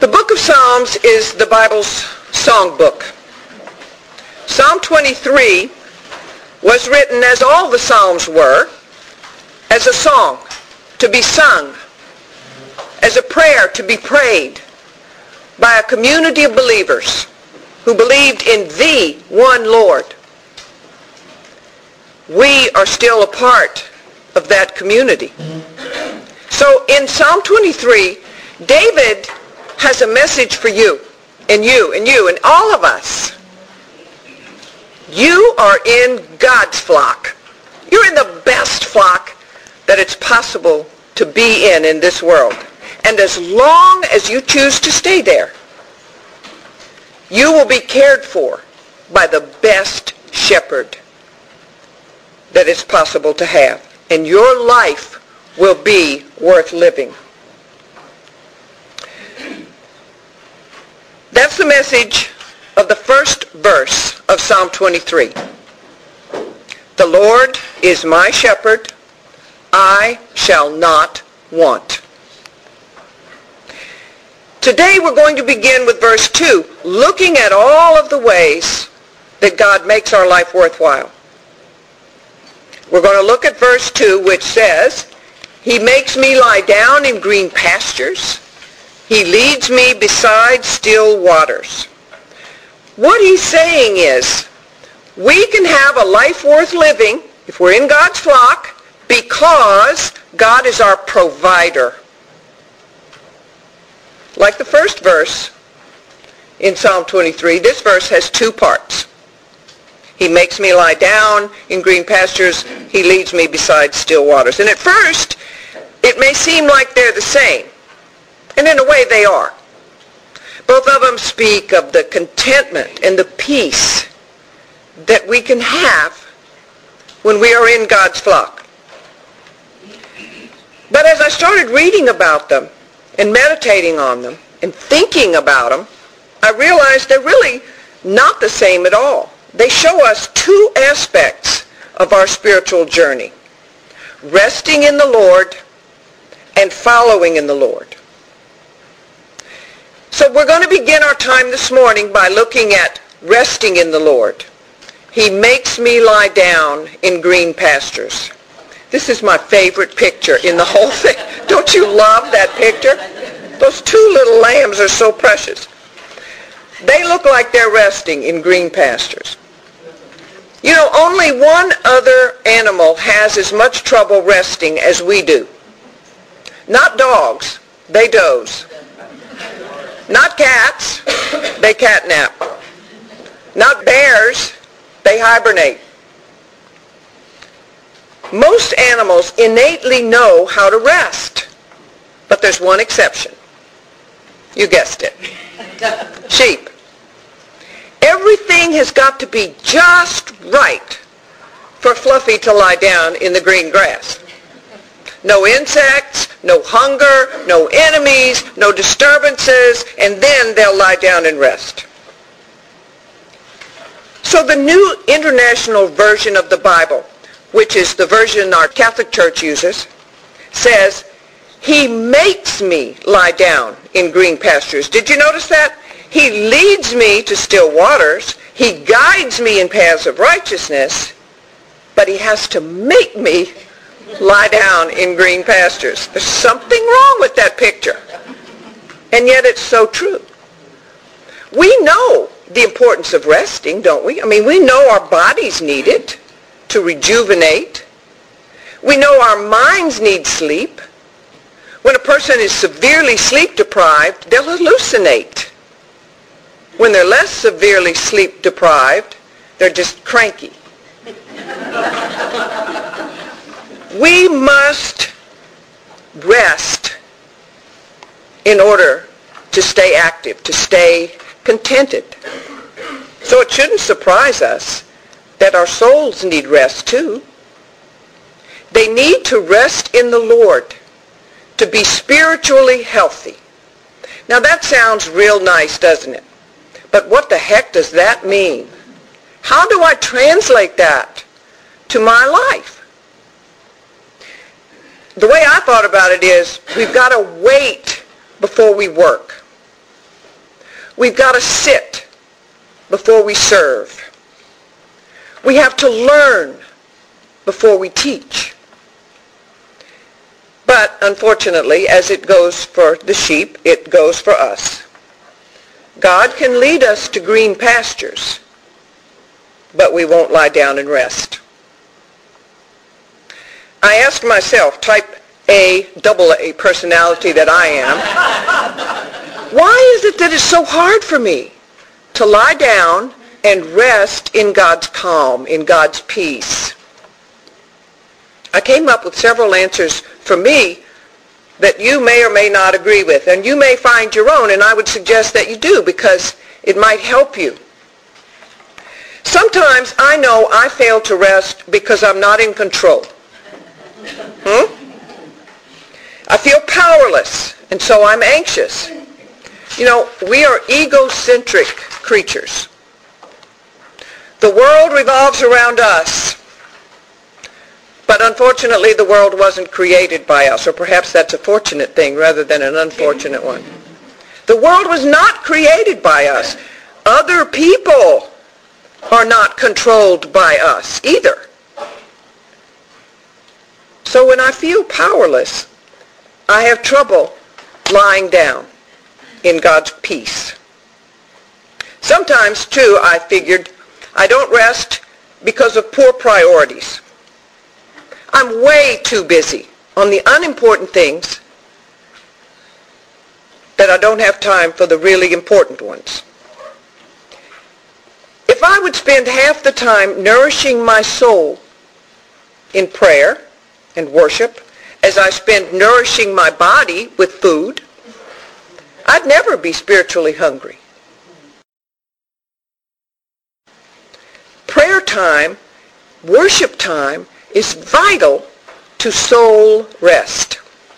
The book of Psalms is the Bible's song book. Psalm 23 was written, as all the Psalms were, as a song to be sung, as a prayer to be prayed by a community of believers who believed in the one Lord. We are still a part of that community. So in Psalm 23, David has a message for you, and you, and you, and all of us. You are in God's flock. You're in the best flock that it's possible to be in this world. And as long as you choose to stay there, you will be cared for by the best shepherd that it's possible to have. And your life will be worth living. That's the message of the first verse of Psalm 23. The Lord is my shepherd, I shall not want. Today we're going to begin with verse 2, looking at all of the ways that God makes our life worthwhile. We're going to look at verse 2, which says, He makes me lie down in green pastures. He leads me beside still waters. What he's saying is, we can have a life worth living if we're in God's flock because God is our provider. Like the first verse in Psalm 23, this verse has two parts. He makes me lie down in green pastures. He leads me beside still waters. And at first, it may seem like they're the same. And in a way, they are. Both of them speak of the contentment and the peace that we can have when we are in God's flock. But as I started reading about them and meditating on them and thinking about them, I realized they're really not the same at all. They show us two aspects of our spiritual journey: resting in the Lord and following in the Lord. So we're going to begin our time this morning by looking at resting in the Lord. He makes me lie down in green pastures. This is my favorite picture in the whole thing. Don't you love that picture? Those two little lambs are so precious. They look like they're resting in green pastures. You know, only one other animal has as much trouble resting as we do. Not dogs, they doze. Not cats, they catnap. Not bears, they hibernate. Most animals innately know how to rest, but there's one exception. You guessed it. Sheep. Everything has got to be just right for Fluffy to lie down in the green grass. No insects, no hunger, no enemies, no disturbances, and then they'll lie down and rest. So the New International Version of the Bible, which is the version our Catholic Church uses, says, He makes me lie down in green pastures. Did you notice that? He leads me to still waters. He guides me in paths of righteousness, but he has to make me lie down in green pastures. There's something wrong with that picture. And yet it's so true. We know the importance of resting, don't we? I mean, we know our bodies need it to rejuvenate. We know our minds need sleep. When a person is severely sleep deprived, they'll hallucinate. When they're less severely sleep deprived, they're just cranky. We must rest in order to stay active, to stay contented. So it shouldn't surprise us that our souls need rest too. They need to rest in the Lord to be spiritually healthy. Now that sounds real nice, doesn't it? But what the heck does that mean? How do I translate that to my life? The way I thought about it is we've got to wait before we work. We've got to sit before we serve. We have to learn before we teach. But unfortunately, as it goes for the sheep, it goes for us. God can lead us to green pastures, but we won't lie down and rest. I asked myself, type A, double A personality that I am, why is it that it's so hard for me to lie down and rest in God's calm, in God's peace? I came up with several answers for me that you may or may not agree with, and you may find your own, and I would suggest that you do because it might help you. Sometimes I know I fail to rest because I'm not in control. I feel powerless, and so I'm anxious. You know, we are egocentric creatures. The world revolves around us. But unfortunately, the world wasn't created by us, or perhaps that's a fortunate thing rather than an unfortunate one. The world was not created by us. Other people are not controlled by us either. So when I feel powerless, I have trouble lying down in God's peace. Sometimes, too, I figured I don't rest because of poor priorities. I'm way too busy on the unimportant things that I don't have time for the really important ones. If I would spend half the time nourishing my soul in prayer and worship as I spend nourishing my body with food, I'd never be spiritually hungry. Prayer time, worship time, is vital to soul rest.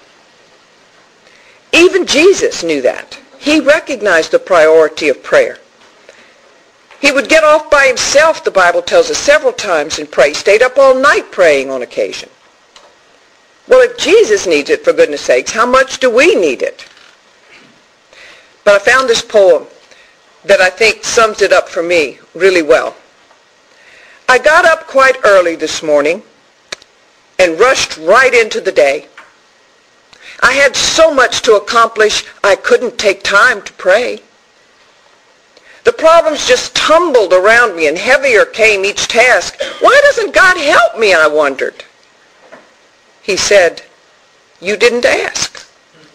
Even Jesus knew that. He recognized the priority of prayer. He would get off by himself, the Bible tells us, several times and pray. He stayed up all night praying on occasion. Well, if Jesus needs it, for goodness sakes, how much do we need it? But I found this poem that I think sums it up for me really well. I got up quite early this morning and rushed right into the day. I had so much to accomplish, I couldn't take time to pray. The problems just tumbled around me, and heavier came each task. Why doesn't God help me, I wondered. He said, you didn't ask.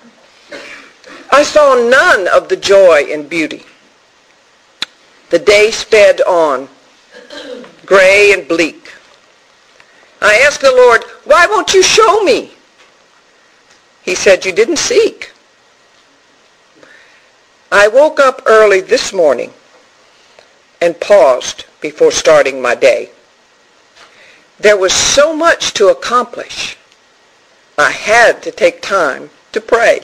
I saw none of the joy and beauty. The day sped on, gray and bleak. I asked the Lord, why won't you show me? He said, you didn't seek. I woke up early this morning and paused before starting my day. There was so much to accomplish. I had to take time to pray.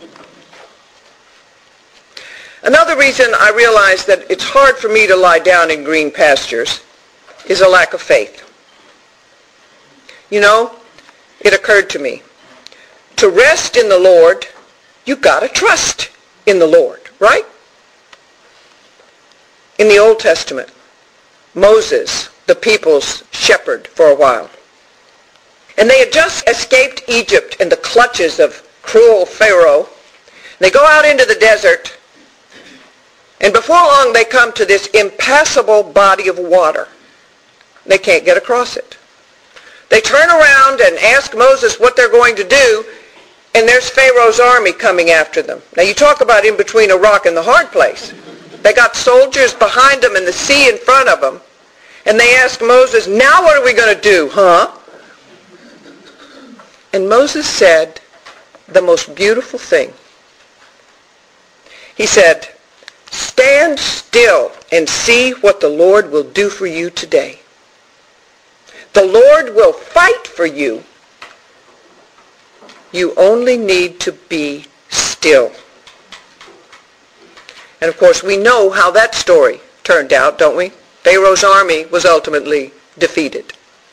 Another reason I realize that it's hard for me to lie down in green pastures is a lack of faith. You know, it occurred to me, to rest in the Lord, you've got to trust in the Lord, right? In the Old Testament, Moses, the people's shepherd for a while, and they had just escaped Egypt in the clutches of cruel Pharaoh. They go out into the desert, and before long they come to this impassable body of water. They can't get across it. They turn around and ask Moses what they're going to do, and there's Pharaoh's army coming after them. Now you talk about in between a rock and the hard place. They got soldiers behind them and the sea in front of them, and they ask Moses, now what are we going to do, huh? And Moses said the most beautiful thing. He said, stand still and see what the Lord will do for you today. The Lord will fight for you. You only need to be still. And of course, we know how that story turned out, don't we? Pharaoh's army was ultimately defeated.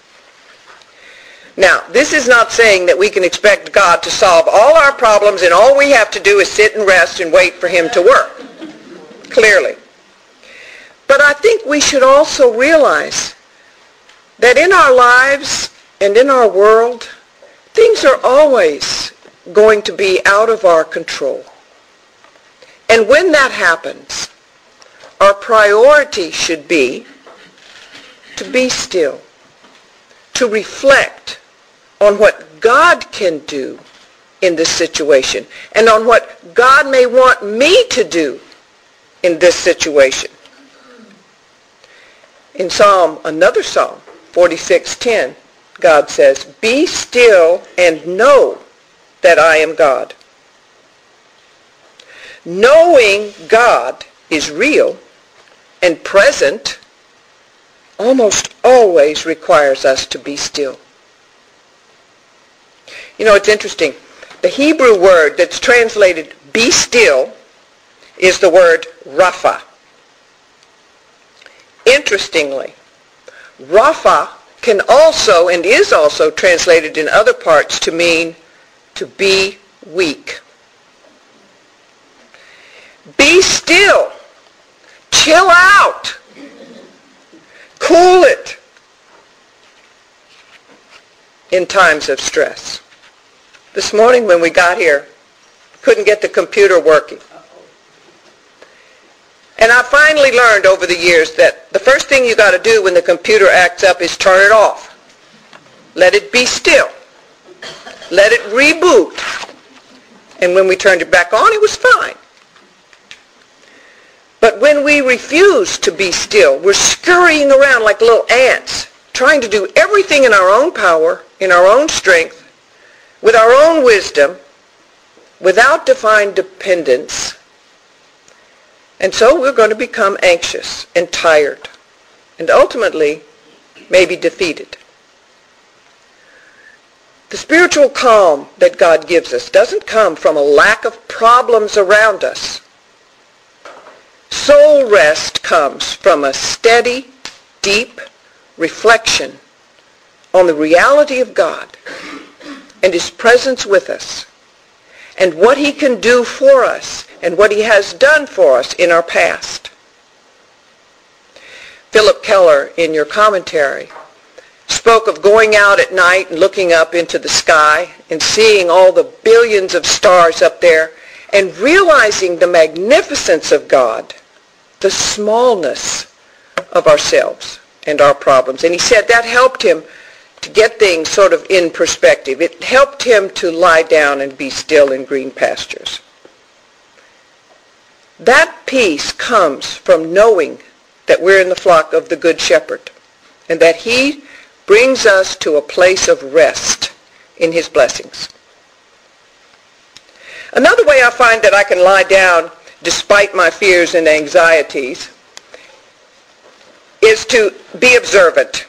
Now, this is not saying that we can expect God to solve all our problems and all we have to do is sit and rest and wait for him to work. clearly. But I think we should also realize that in our lives and in our world, things are always going to be out of our control. And when that happens, our priority should be to be still, to reflect on what God can do in this situation and on what God may want me to do in this situation. In another Psalm, 46:10, God says, "Be still and know that I am God." Knowing God is real and present almost always requires us to be still. You know, it's interesting. The Hebrew word that's translated "be still" is the word rapha. Interestingly, rapha can also and is also translated in other parts to mean to be weak. Be still. Chill out. Cool it in times of stress. This morning when we got here, couldn't get the computer working. And I finally learned over the years that the first thing you got to do when the computer acts up is turn it off. Let it be still. Let it reboot. And when we turned it back on, it was fine. But when we refuse to be still, we're scurrying around like little ants, trying to do everything in our own power, in our own strength, with our own wisdom, without divine dependence. And so we're going to become anxious and tired and ultimately maybe defeated. The spiritual calm that God gives us doesn't come from a lack of problems around us. Soul rest comes from a steady, deep reflection on the reality of God and His presence with us and what He can do for us and what He has done for us in our past. Philip Keller, in your commentary, spoke of going out at night and looking up into the sky and seeing all the billions of stars up there and realizing the magnificence of God, the smallness of ourselves and our problems. And he said that helped him to get things sort of in perspective. It helped him to lie down and be still in green pastures. That peace comes from knowing that we're in the flock of the Good Shepherd and that He brings us to a place of rest in His blessings. Another way I find that I can lie down despite my fears and anxieties is to be observant.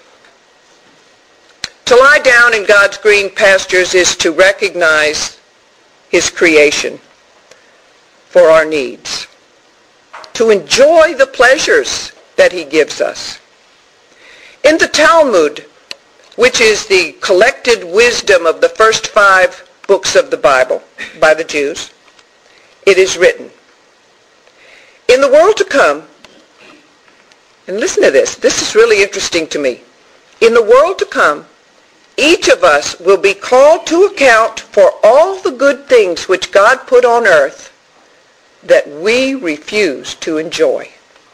To lie down in God's green pastures is to recognize His creation for our needs, to enjoy the pleasures that He gives us. In the Talmud, which is the collected wisdom of the first 5 books of the Bible by the Jews, it is written, "In the world to come," and listen to this is really interesting to me. "In the world to come, each of us will be called to account for all the good things which God put on earth that we refuse to enjoy."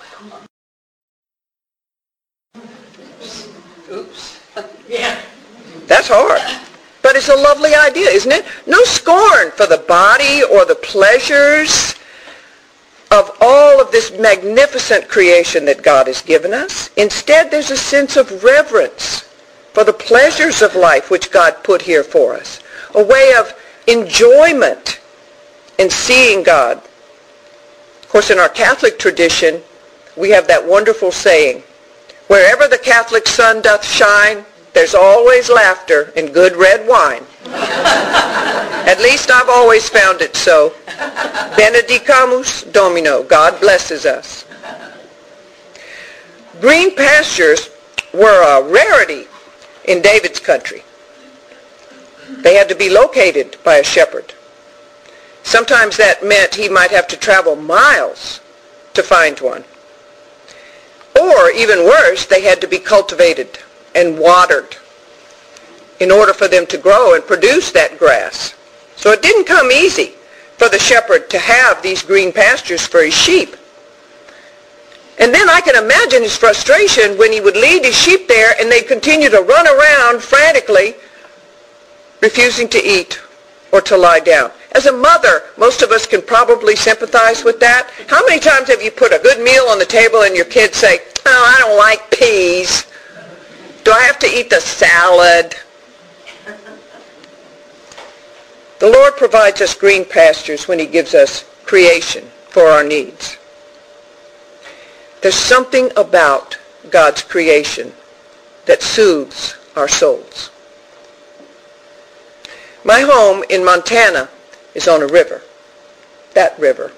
Oops. Yeah. That's hard. But it's a lovely idea, isn't it? No scorn for the body or the pleasures of all of this magnificent creation that God has given us. Instead, there's a sense of reverence for the pleasures of life which God put here for us. A way of enjoyment in seeing God. Of course, in our Catholic tradition, we have that wonderful saying, "Wherever the Catholic sun doth shine, there's always laughter and good red wine." At least I've always found it so. Benedicamus Domino. God blesses us. Green pastures were a rarity in David's country. They had to be located by a shepherd. Sometimes that meant he might have to travel miles to find one. Or, even worse, they had to be cultivated and watered in order for them to grow and produce that grass. So it didn't come easy for the shepherd to have these green pastures for his sheep. And then I can imagine his frustration when he would lead his sheep there and they'd continue to run around frantically, refusing to eat or to lie down. As a mother, most of us can probably sympathize with that. How many times have you put a good meal on the table and your kids say, "Oh, I don't like peas. Do I have to eat the salad?" The Lord provides us green pastures when he gives us creation for our needs. There's something about God's creation that soothes our souls. My home in Montana is on a river, that river.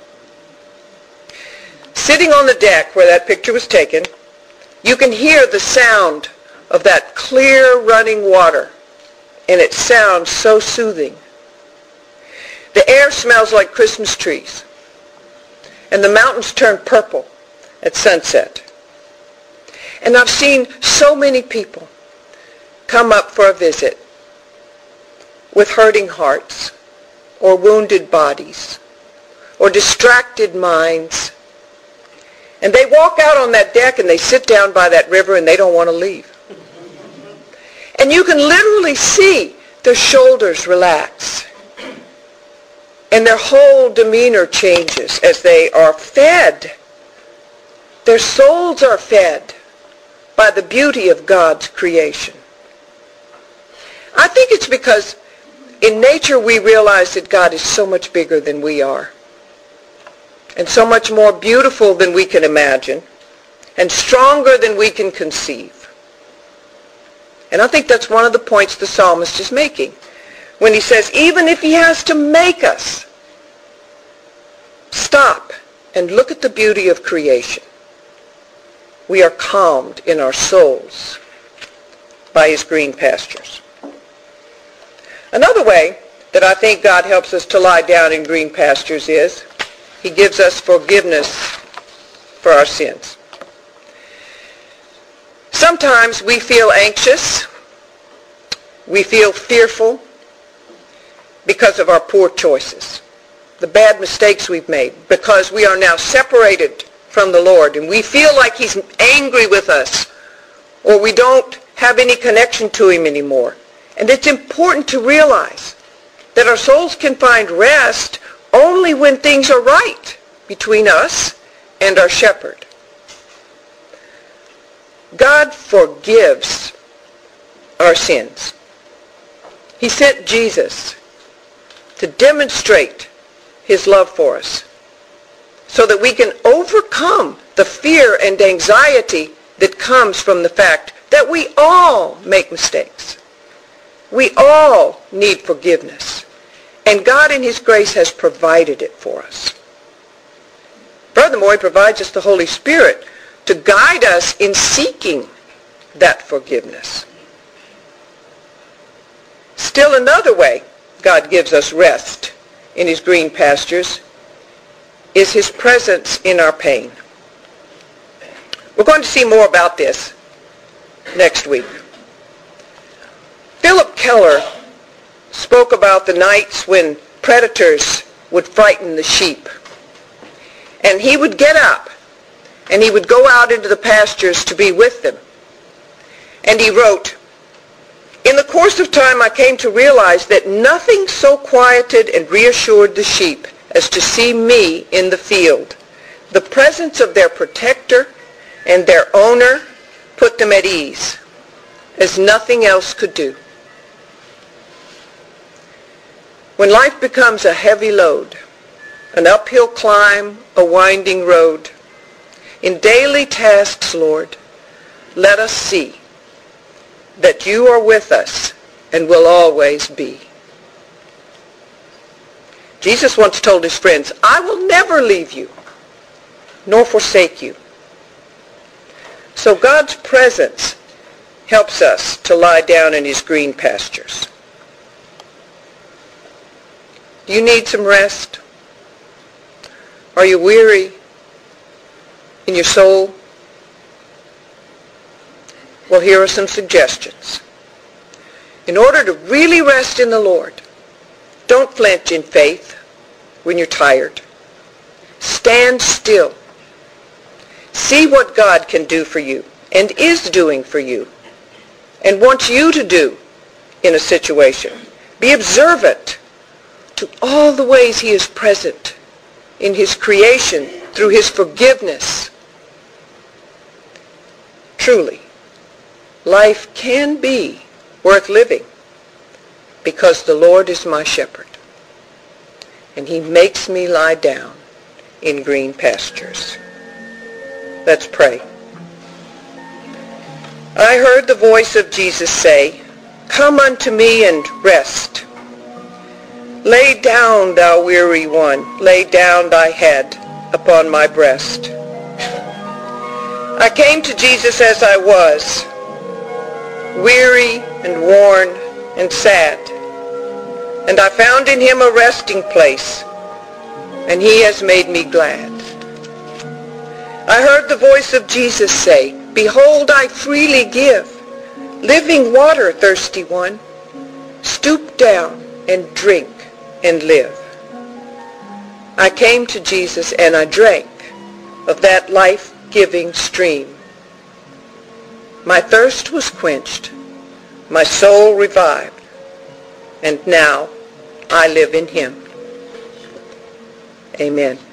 Sitting on the deck where that picture was taken, you can hear the sound of that clear running water, and it sounds so soothing. The air smells like Christmas trees, and the mountains turn purple at sunset. And I've seen so many people come up for a visit with hurting hearts or wounded bodies or distracted minds. And they walk out on that deck and they sit down by that river and they don't want to leave. And you can literally see their shoulders relax and their whole demeanor changes as they are fed. Their souls are fed by the beauty of God's creation. I think it's because in nature we realize that God is so much bigger than we are, and so much more beautiful than we can imagine, and stronger than we can conceive. And I think that's one of the points the psalmist is making when he says, even if he has to make us stop and look at the beauty of creation, we are calmed in our souls by his green pastures. Another way that I think God helps us to lie down in green pastures is he gives us forgiveness for our sins. Sometimes we feel anxious, we feel fearful because of our poor choices, the bad mistakes we've made, because we are now separated from the Lord and we feel like he's angry with us, or we don't have any connection to him anymore. And it's important to realize that our souls can find rest only when things are right between us and our shepherd. God forgives our sins. He sent Jesus to demonstrate his love for us so that we can overcome the fear and anxiety that comes from the fact that we all make mistakes. We all need forgiveness, and God in his grace has provided it for us. Furthermore, he provides us the Holy Spirit to guide us in seeking that forgiveness. Still another way God gives us rest in his green pastures is his presence in our pain. We're going to see more about this next week. Philip Keller spoke about the nights when predators would frighten the sheep. And he would get up and he would go out into the pastures to be with them. And he wrote, "In the course of time I came to realize that nothing so quieted and reassured the sheep as to see me in the field. The presence of their protector and their owner put them at ease, as nothing else could do." When life becomes a heavy load, an uphill climb, a winding road, in daily tasks, Lord, let us see that you are with us and will always be. Jesus once told his friends, "I will never leave you nor forsake you." So God's presence helps us to lie down in his green pastures. Do you need some rest? Are you weary? in your soul? Well, here are some suggestions. In order to really rest in the Lord, don't flinch in faith when you're tired. Stand still. See what God can do for you and is doing for you and wants you to do in a situation. Be observant to all the ways he is present in his creation through his forgiveness. Truly, life can be worth living because the Lord is my shepherd and he makes me lie down in green pastures. Let's pray. I heard the voice of Jesus say, "Come unto me and rest. Lay down, thou weary one, lay down thy head upon my breast." I came to Jesus as I was, weary and worn and sad, and I found in him a resting place, and he has made me glad. I heard the voice of Jesus say, "Behold, I freely give living water, thirsty one. Stoop down and drink and live." I came to Jesus and I drank of that life-giving stream. My thirst was quenched, my soul revived, and now I live in him. Amen.